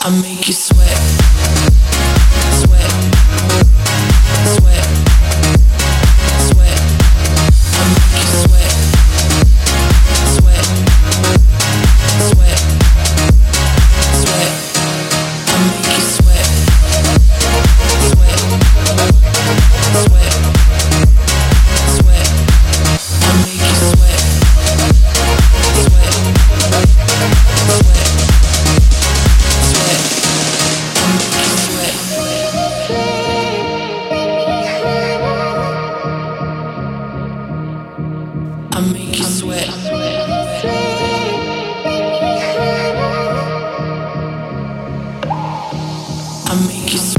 I make you sweat, sweat, sweat, sweat. I make you sweat, sweat, sweat, sweat. I make you sweat, sweat, sweat, sweat. I make you sweat, sweat, sweat. I make you sweat. I make you sweat.